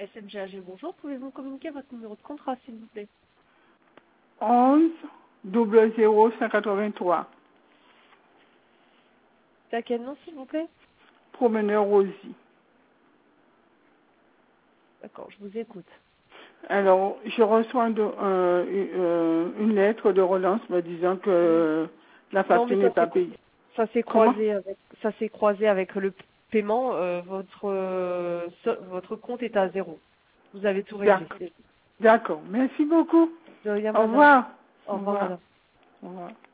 SMGAG, bonjour. Pouvez-vous communiquer votre numéro de contrat, s'il vous plaît? 11 00 183. C'est à quel nom, s'il vous plaît? Promeneur Rosie. D'accord, je vous écoute. Alors, je reçois une lettre de relance me disant que la Non, mais facture n'est pas payée. ça s'est Comment? croisé avec le paiement. Votre compte est à 0. Vous avez tout réglé. D'accord. D'accord. Merci beaucoup. De rien, Au madame. revoir. Au Au revoir, revoir. madame. Au revoir.